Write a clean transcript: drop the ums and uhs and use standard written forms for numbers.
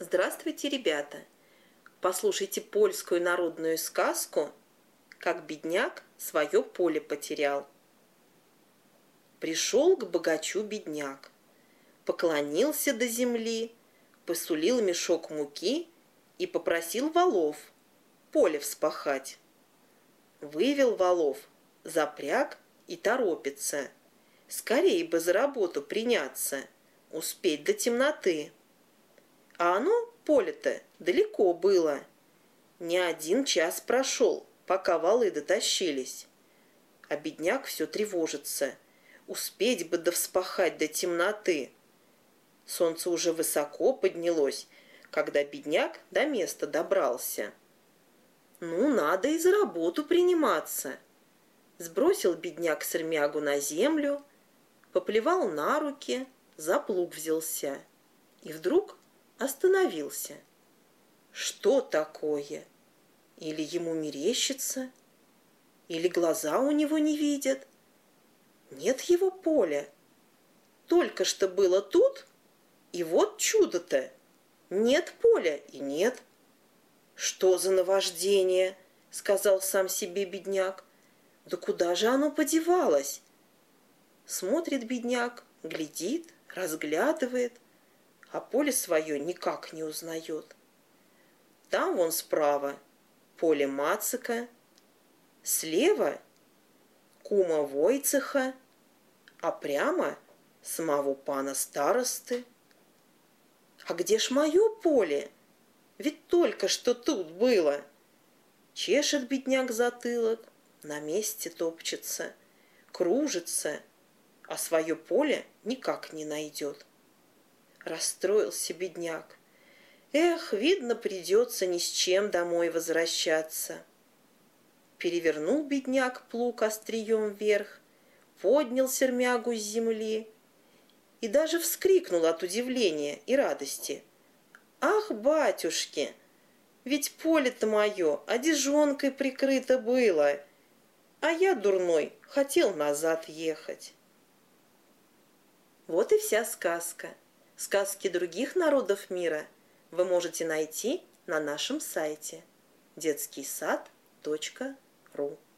Здравствуйте, ребята! Послушайте польскую народную сказку «Как бедняк свое поле потерял». Пришел к богачу бедняк, поклонился до земли, посулил мешок муки и попросил волов поле вспахать. Вывел волов, запряг и торопится. Скорей бы за работу приняться, успеть до темноты. А оно, поле-то, далеко было. Не один час прошел, пока волы дотащились. А бедняк все тревожится. Успеть бы вспахать до темноты. Солнце уже высоко поднялось, когда бедняк до места добрался. Ну, надо и за работу приниматься. Сбросил бедняк сермягу на землю, поплевал на руки, за плуг взялся. И вдруг остановился. Что такое? Или ему мерещится? Или глаза у него не видят? Нет его поля. Только что было тут, и вот чудо-то. Нет поля и нет. Что за наваждение? Сказал сам себе бедняк. Да куда же оно подевалось? Смотрит бедняк, глядит, разглядывает, а поле свое никак не узнает. Там вон справа поле Мацика, слева кума Войцеха, а прямо самого пана старосты. А где ж мое поле? Ведь только что тут было. Чешет бедняк затылок, на месте топчется, кружится, а свое поле никак не найдет. Расстроился бедняк. Эх, видно, придется ни с чем домой возвращаться. Перевернул бедняк плуг острием вверх, поднял сермягу с земли и даже вскрикнул от удивления и радости. Ах, батюшки, ведь поле-то мое одежонкой прикрыто было, а я, дурной, хотел назад ехать. Вот и вся сказка. Сказки других народов мира вы можете найти на нашем сайте детскийсад.ру.